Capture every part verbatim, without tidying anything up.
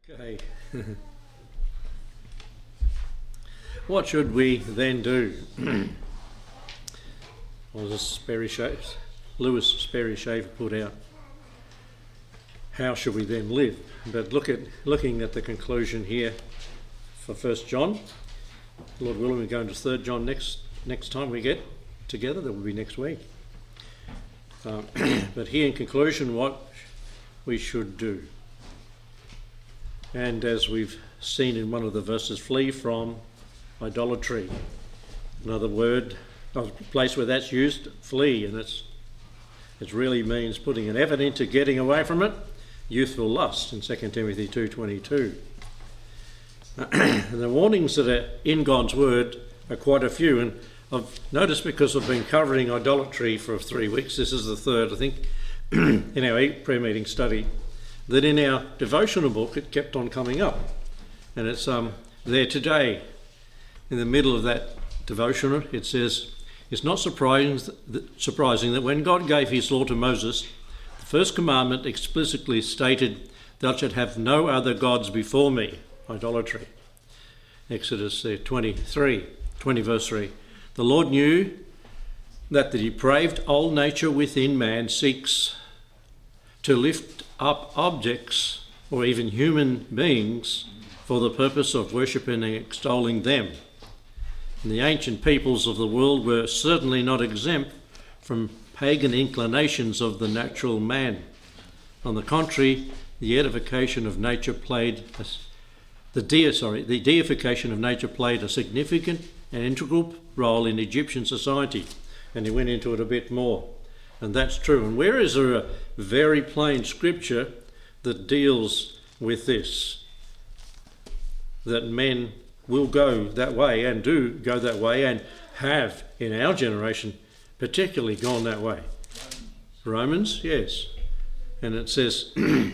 Okay. What should we then do? Well, this Sperry Shaver, Lewis Sperry Shaver put out, how should we then live? But look at looking at the conclusion here for First John. Lord willing, we're going to Third John next next time we get together. That will be next week. Um, but here in conclusion, what we should do. And as we've seen in one of the verses, flee from idolatry. Another word, a place where that's used, flee, and it's it really means putting an effort into getting away from it. Youthful lust in Second Timothy two twenty-two. And the warnings that are in God's word are quite a few, and I've noticed, because I've been covering idolatry for three weeks, this is the third, I think, in our prayer meeting study, that in our devotional book it kept on coming up, and it's um, there today. In the middle of that devotional it says, "It's not surprising that, surprising that when God gave his law to Moses, the first commandment explicitly stated, 'Thou shalt have no other gods before me,' idolatry." Exodus uh, twenty-three, twenty verse three. The Lord knew that the depraved old nature within man seeks to lift up objects or even human beings for the purpose of worshipping and extolling them. And the ancient peoples of the world were certainly not exempt from pagan inclinations of the natural man. On the contrary, the edification of nature played a, the de, sorry, the deification of nature played a significant and integral role in Egyptian society. And he went into it a bit more. And that's true. And where is there a very plain scripture that deals with this? That men will go that way and do go that way and have in our generation particularly gone that way. Romans, yes. And it says,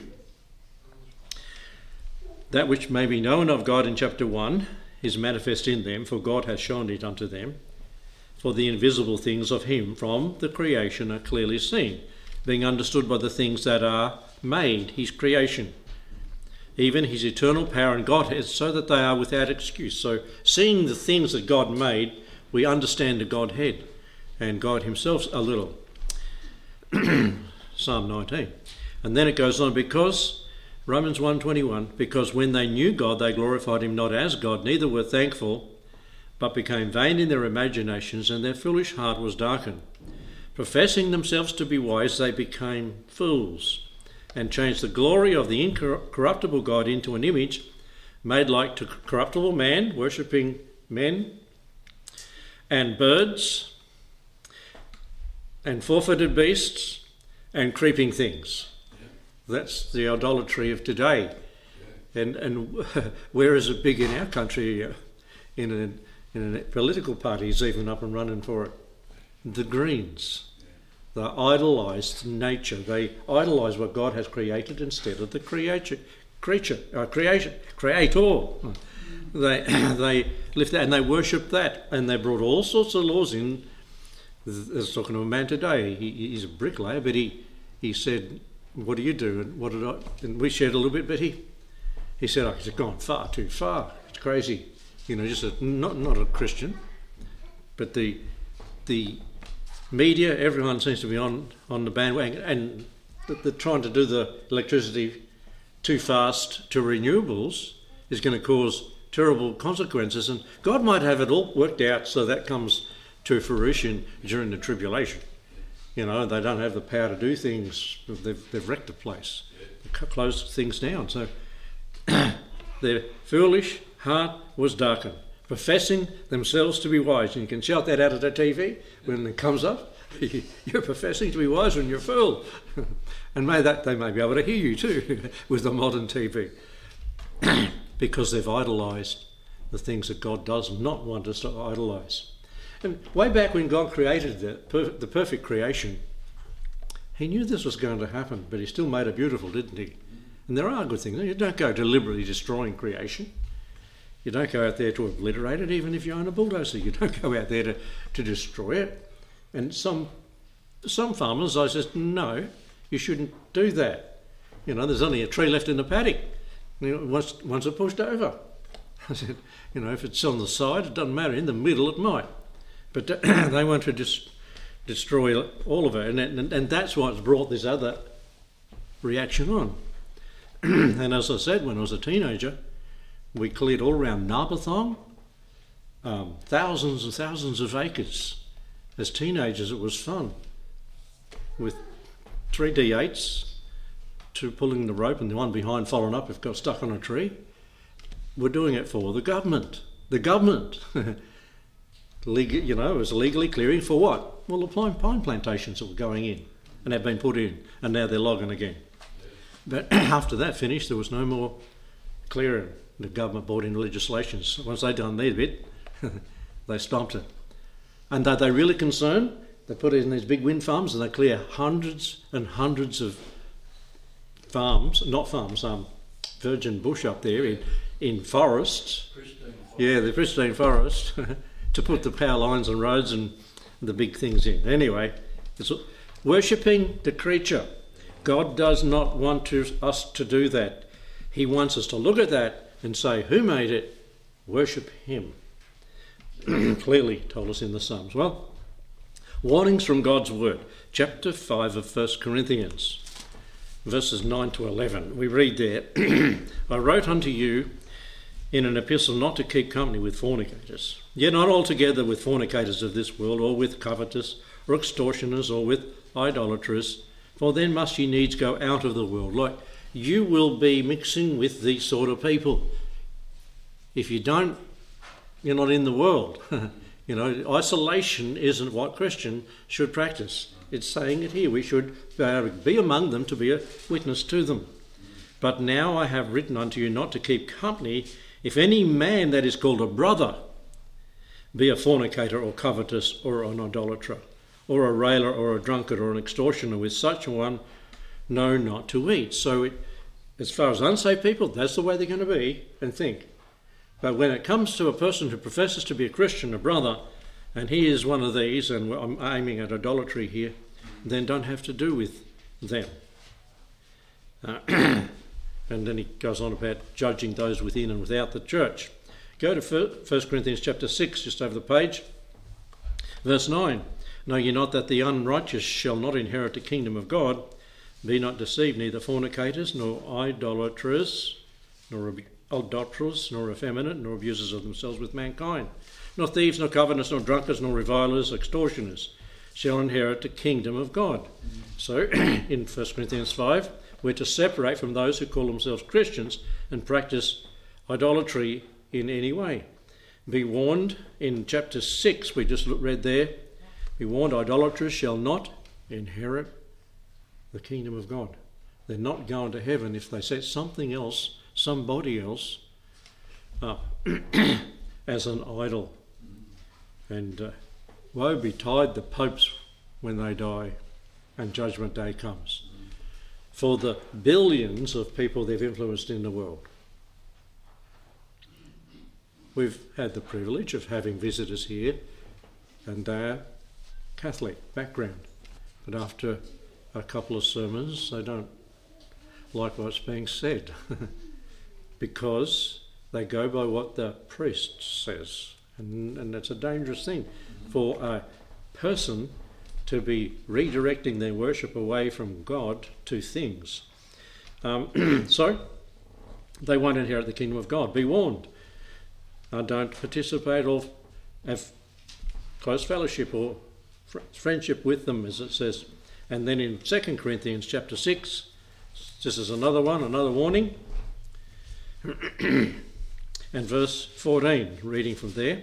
"That which may be known of God," in chapter one, "is manifest in them, for God has shown it unto them. For the invisible things of him from the creation are clearly seen, being understood by the things that are made," his creation, "even his eternal power and Godhead, so that they are without excuse." So seeing the things that God made, we understand the Godhead and God himself a little. Psalm nineteen. And then it goes on, because, Romans one twenty-one, "Because when they knew God, they glorified him not as God, neither were thankful, but became vain in their imaginations, and their foolish heart was darkened. Professing themselves to be wise, they became fools, and changed the glory of the incorruptible God into an image made like to corruptible man, worshipping men, and birds, and four-footed beasts, and creeping things." That's the idolatry of today. And and where is it big in our country? In a In political parties even up and running for it. The Greens. They idolise nature. They idolise what God has created instead of the creature, creature, uh, creation, creator. They they lift that and they worship that, and they brought all sorts of laws in. I was talking to a man today. He, he's a bricklayer, but he he said, "What do you do?" And what did I? And we shared a little bit, but he he said, "Oh, it's gone far too far. It's crazy." You know, just a, not not a Christian, but the the media, everyone seems to be on, on the bandwagon, and they're trying to do the electricity too fast to renewables is going to cause terrible consequences. And God might have it all worked out so that comes to fruition during the tribulation. You know, they don't have the power to do things. They've, they've wrecked the place, they've closed things down. So they're foolish. Heart was darkened, professing themselves to be wise. And you can shout that out of the T V when it comes up. You're professing to be wise when you're a fool. And may that they may be able to hear you too with the modern T V. Because they've idolised the things that God does not want us to idolise. And way back when God created the, the perfect creation, he knew this was going to happen, but he still made it beautiful, didn't he? And there are good things. You don't go deliberately destroying creation. You don't go out there to obliterate it, even if you own a bulldozer. You don't go out there to, to destroy it. And some some farmers, I said, no, you shouldn't do that. You know, there's only a tree left in the paddock. You know, once, once it pushed over. I said, you know, if it's on the side, it doesn't matter. In the middle, it might. But they want to just destroy all of it. And, and, and that's what's brought this other reaction on. And as I said, when I was a teenager, we cleared all around Narberthong, um, thousands and thousands of acres. As teenagers, it was fun. With three D eights, two pulling the rope and the one behind following up if got stuck on a tree. We're doing it for the government. The government. Legal, you know, it was legally clearing for what? Well, the pine, pine plantations that were going in and have been put in, and now they're logging again. But after that finished, there was no more clearing. The government brought in legislations. Once they'd done their bit, they stopped it. And are they really concerned? They put it in these big wind farms and they clear hundreds and hundreds of farms, not farms, um, virgin bush up there in, in forests. Pristine forest. Yeah, the pristine forest to put the power lines and roads and the big things in. Anyway, it's worshipping the creature. God does not want to, us to do that. He wants us to look at that and say, who made it? Worship him. Clearly told us in the Psalms. Well, warnings from God's word. Chapter five of First Corinthians, verses nine to eleven. We read there, I wrote unto you in an epistle not to keep company with fornicators, yet not altogether with fornicators of this world, or with covetous, or extortioners, or with idolaters, for then must ye needs go out of the world. Like, you will be mixing with these sort of people. If you don't, you're not in the world. You know, isolation isn't what Christian should practice. It's saying it here. We should be among them to be a witness to them. But now I have written unto you not to keep company, if any man that is called a brother be a fornicator or covetous or an idolater or a railer or a drunkard or an extortioner, with such a one know not to eat. So it, as far as unsaved people, that's the way they're going to be and think. But when it comes to a person who professes to be a Christian, a brother, and he is one of these, and I'm aiming at idolatry here, then don't have to do with them. Uh, and then he goes on about judging those within and without the church. Go to First Corinthians chapter six, just over the page. Verse nine. Know ye not that the unrighteous shall not inherit the kingdom of God? Be not deceived, neither fornicators, nor idolaters, nor adulterers, nor effeminate, nor abusers of themselves with mankind, nor thieves, nor covetous, nor drunkards, nor revilers, extortioners, shall inherit the kingdom of God. Mm. So, in First Corinthians five, we're to separate from those who call themselves Christians and practice idolatry in any way. Be warned, in chapter six, we just read there, be warned, idolaters shall not inherit the kingdom of God. They're not going to heaven if they set something else, somebody else, up as an idol. And uh, woe betide the popes when they die and judgment day comes, for the billions of people they've influenced in the world. We've had the privilege of having visitors here, and they're Catholic background, but after a couple of sermons they don't like what's being said because they go by what the priest says, and, and it's a dangerous thing for a person to be redirecting their worship away from God to things. Um, so they won't inherit the kingdom of God. Be warned. Uh, don't participate or have close fellowship or fr- friendship with them, as it says. And then in Second Corinthians chapter six, this is another one, another warning. And verse fourteen, reading from there.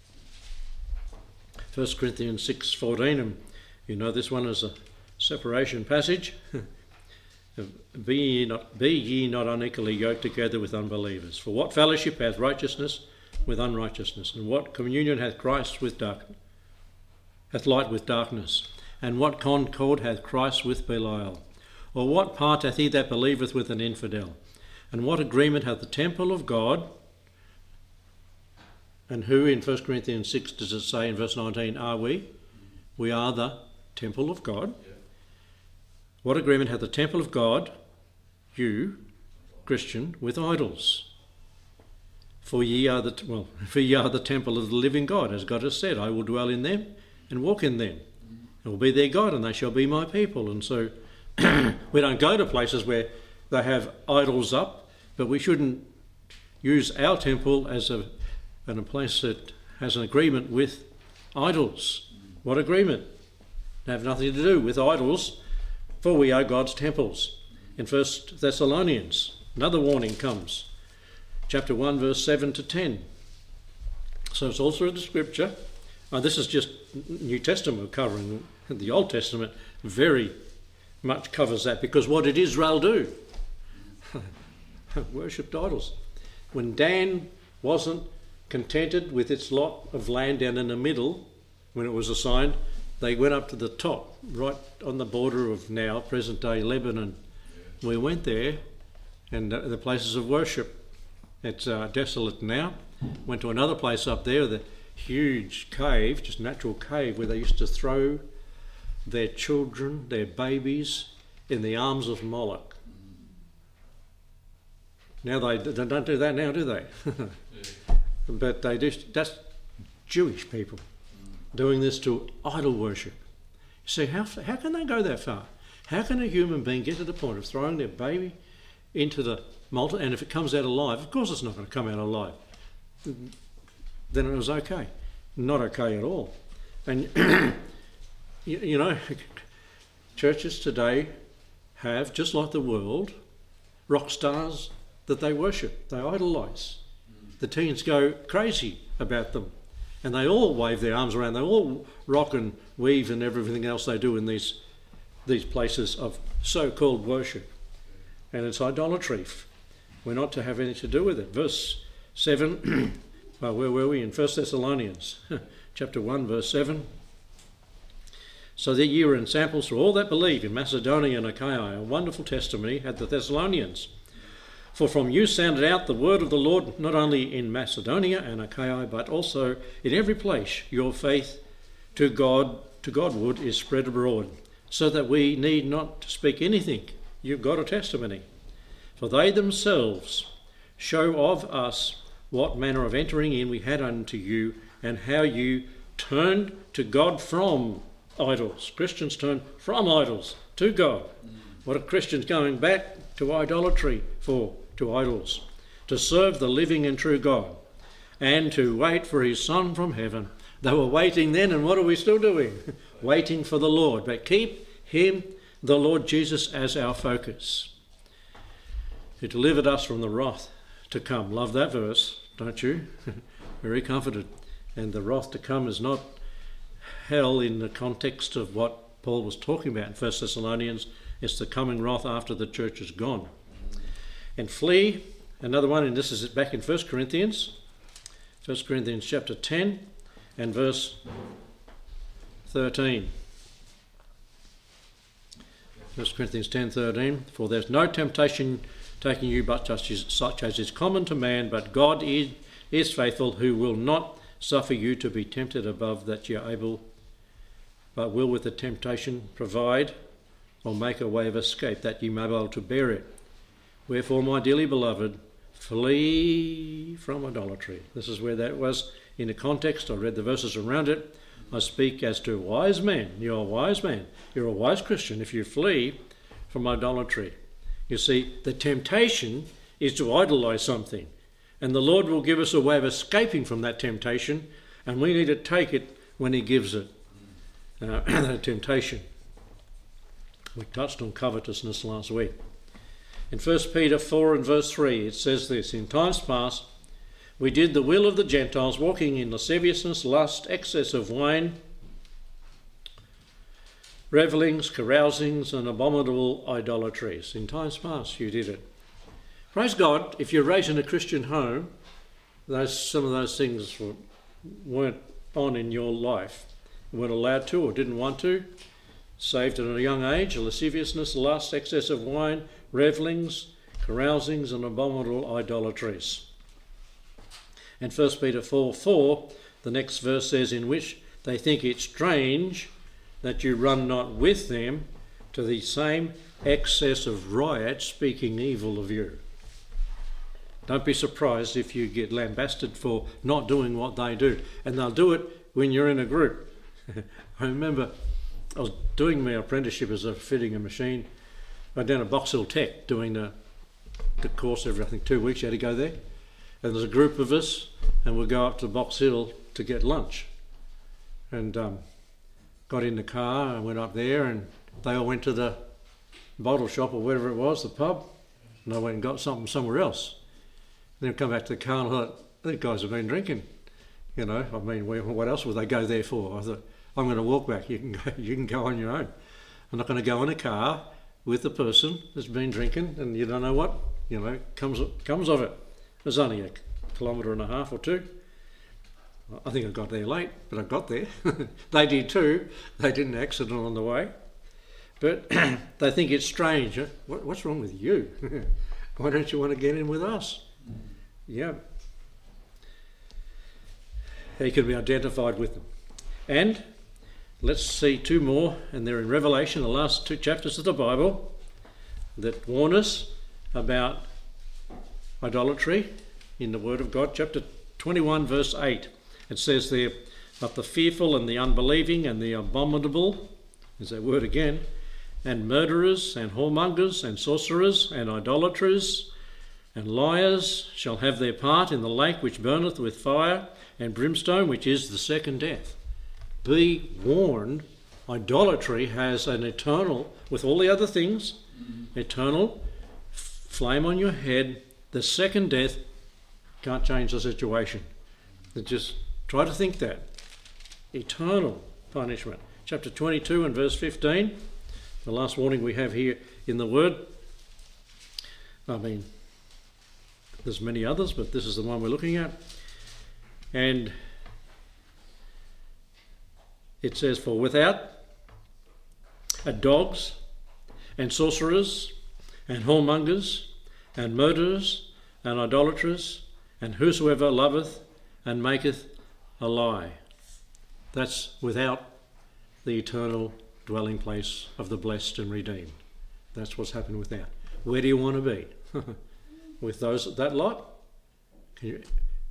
First Corinthians six fourteen, and you know this one is a separation passage. Be ye not, be ye not unequally yoked together with unbelievers. For what fellowship hath righteousness with unrighteousness? And what communion hath Christ with darkness? Hath light with darkness? And what concord hath Christ with Belial? Or what part hath he that believeth with an infidel? And what agreement hath the temple of God? And who in First Corinthians six does it say in verse nineteen, are we? We are the temple of God. Yeah. What agreement hath the temple of God, you, Christian, with idols. For ye are the well, for ye are the temple of the living God, as God has said, I will dwell in them and walk in them. I will be their God, and they shall be my people. And so we don't go to places where they have idols up, but we shouldn't use our temple as a, and a place that has an agreement with idols. What agreement? They have nothing to do with idols, for we are God's temples. In First Thessalonians, another warning comes. Chapter one, verse seven to ten. So it's also in the scripture. Oh, this is just New Testament we're covering. The Old Testament very much covers that, because what did Israel do? Worshipped idols. When Dan wasn't contented with its lot of land down in the middle, when it was assigned, they went up to the top, right on the border of now present-day Lebanon. We went there, and the places of worship. It's uh, desolate now. Went to another place up there, the huge cave, just natural cave, where they used to throw their children, their babies, in the arms of Moloch. Now they, they don't do that now, do they? But they do. That's Jewish people doing this to idol worship. See, how how can they go that far? How can a human being get to the point of throwing their baby into the molten, and if it comes out alive, of course it's not going to come out alive, then it was okay. Not okay at all. And you, you know, churches today have, just like the world, rock stars that they worship, they idolise. The teens go crazy about them, and they all wave their arms around, they all rock and weave and everything else they do in these these places of so-called worship. And it's idolatry. We're not to have anything to do with it. Verse seven, well, where were we? In First Thessalonians, chapter one, verse seven. So that ye were in samples for all that believe in Macedonia and Achaia. A wonderful testimony had the Thessalonians. For from you sounded out the word of the Lord, not only in Macedonia and Achaia, but also in every place your faith to God, to Godward is spread abroad, so that we need not to speak anything. You've got a testimony. For they themselves show of us what manner of entering in we had unto you, and how you turned to God from idols. Christians turn from idols to God. What are Christians going back to idolatry for? To idols. To serve the living and true God, and to wait for his Son from heaven. They were waiting then, and what are we still doing? Waiting for the Lord. But keep him, the Lord Jesus, as our focus, who delivered us from the wrath to come. Love that verse, don't you? Very comforted. And the wrath to come is not hell in the context of what Paul was talking about in First Thessalonians. It's the coming wrath after the church is gone. And flee, another one, and this is back in First Corinthians, First Corinthians chapter ten and verse thirteen. First Corinthians ten thirteen. For there's no temptation taking you but such as, such as is common to man, but God is, is faithful, who will not suffer you to be tempted above that you're able, but will with the temptation provide or make a way of escape, that ye may be able to bear it. Wherefore, my dearly beloved, flee from idolatry. This is where that was in the context. I read the verses around it. I speak as to a wise man. You're a wise man. You're a wise Christian if you flee from idolatry. You see, the temptation is to idolize something, and the Lord will give us a way of escaping from that temptation, and we need to take it when he gives it. Uh, that temptation. We touched on covetousness last week. In First Peter four and verse three, it says this: in times past we did the will of the Gentiles, walking in lasciviousness, lust, excess of wine, revellings, carousings, and abominable idolatries. In times past you did it. Praise God, if you're raised in a Christian home, those some of those things were, weren't on in your life. You weren't allowed to or didn't want to. Saved at a young age, lasciviousness, lust, excess of wine, revellings, carousings, and abominable idolatries. And First Peter four four, the next verse says, in which they think it strange that you run not with them to the same excess of riot, speaking evil of you. Don't be surprised if you get lambasted for not doing what they do. And they'll do it when you're in a group. I remember I was doing my apprenticeship as a fitting a machine. I down at Box Hill Tech doing the, the course every, I think, two weeks you had to go there. And there's a group of us and we'll go up to Box Hill to get lunch. And um, got in the car and went up there, and they all went to the bottle shop or whatever it was, the pub, and I went and got something somewhere else. And then come back to the car and I thought, these guys have been drinking. You know, I mean, what else would they go there for? I thought, I'm going to walk back. You can go, you can go on your own. I'm not going to go in a car with the person that's been drinking, and you don't know what, you know, comes comes of it. It was only a kilometre and a half or two. I think I got there late, but I got there. They did too. They didn't accident on the way. But they think it's strange. Huh? What, what's wrong with you? Why don't you want to get in with us? Yeah. He can be identified with them. And let's see two more, and they're in Revelation, the last two chapters of the Bible, that warn us about idolatry in the Word of God. Chapter twenty-one, verse eight. It says there, but the fearful and the unbelieving and the abominable, is that word again, and murderers and whoremongers and sorcerers and idolaters and liars shall have their part in the lake which burneth with fire and brimstone, which is the second death. Be warned, idolatry has an eternal, with all the other things, mm-hmm. eternal flame on your head. The second death can't change the situation. It just try to think that. Eternal punishment. Chapter twenty-two and verse fifteen, the last warning we have here in the Word. I mean, there's many others, but this is the one we're looking at. And it says, for without are dogs and sorcerers and whoremongers and murderers and idolaters and whosoever loveth and maketh a lie. That's without the eternal dwelling place of the blessed and redeemed. That's what's happened without. Where do you want to be? With those that lot? Can you...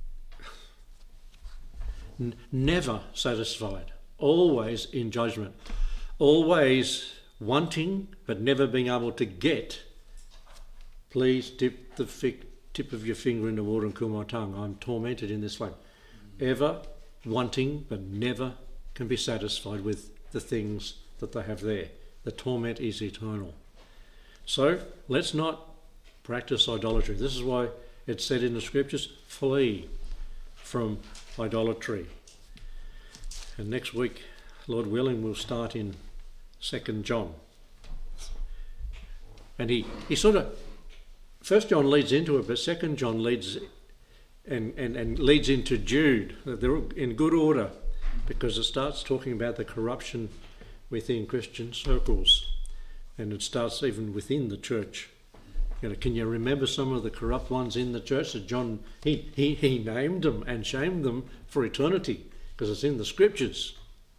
N- never satisfied. Always in judgment. Always wanting but never being able to get. Please dip the fi- tip of your finger in the water and cool my tongue. I'm tormented in this flame. Ever wanting but never can be satisfied with the things that they have there. The torment is eternal. So let's not practice idolatry. This is why it's said in the scriptures, flee from idolatry. And next week, Lord willing, we'll start in Second John. And he, he sort of, First John leads into it, but Second John leads and, and, and leads into Jude. They're in good order because it starts talking about the corruption within Christian circles, and it starts even within the church. You know, can you remember some of the corrupt ones in the church that John, he, he, he named them and shamed them for eternity because it's in the scriptures.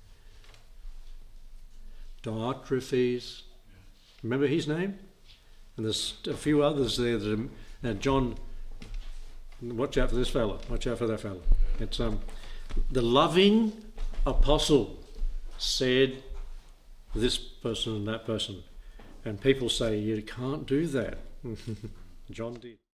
Diotrephes, remember his name? And there's a few others there that are, uh, John, watch out for this fella, watch out for that fella. It's um, the loving apostle said this person and that person. And people say, you can't do that. John did.